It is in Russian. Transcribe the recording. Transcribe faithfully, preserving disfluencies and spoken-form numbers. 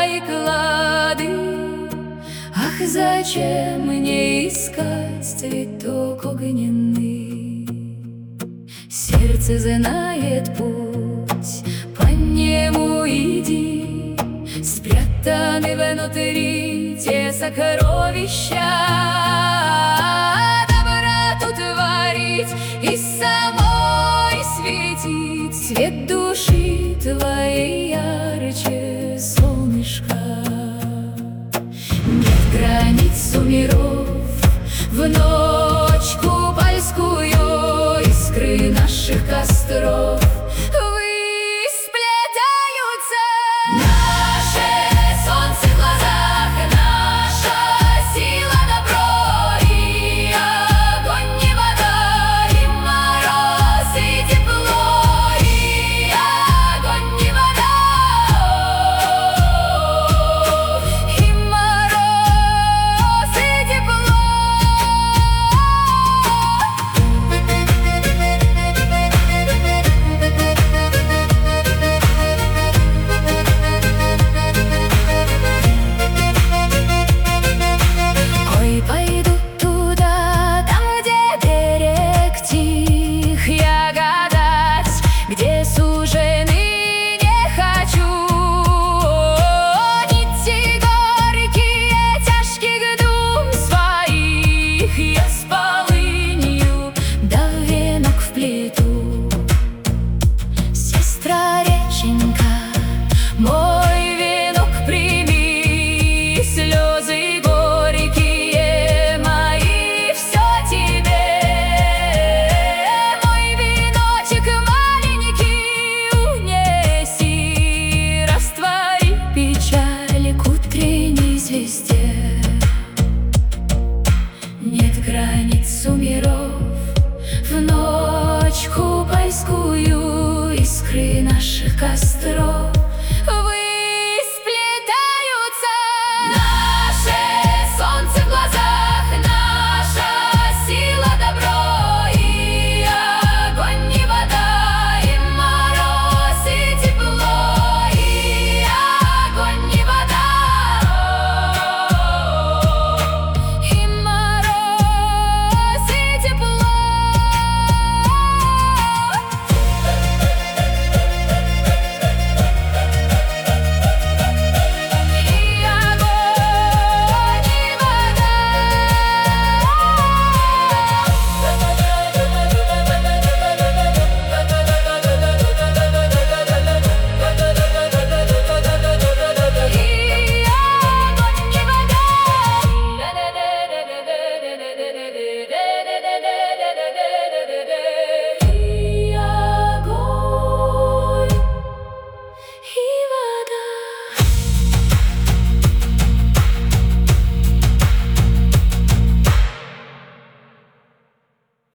и клады. Ах, зачем мне искать цветок огненный? Сердце знает путь, по нему иди. Спрятаны внутри те сокровища. Добра тут творить и самой светить. Свет души твоей ярче солнышка. Нет границ у миров. В ночь купальскую искры наших костров сплетаются. Наше солнце в глазах, наша сила добро, и огонь, и вода, и мороз, и тепло, и огонь, и вода, и мороз, и тепло. Ой, пойду туда, там, где берег тих, я гадать, где сужены не хочу. Нити горькие тяжких дум своих я с полынью да венок вплету. Сестра реченька, мой венок прими, слезы горькие мои все тебе. Мой веночек маленький унеси, раствори печаль к утренней звезде.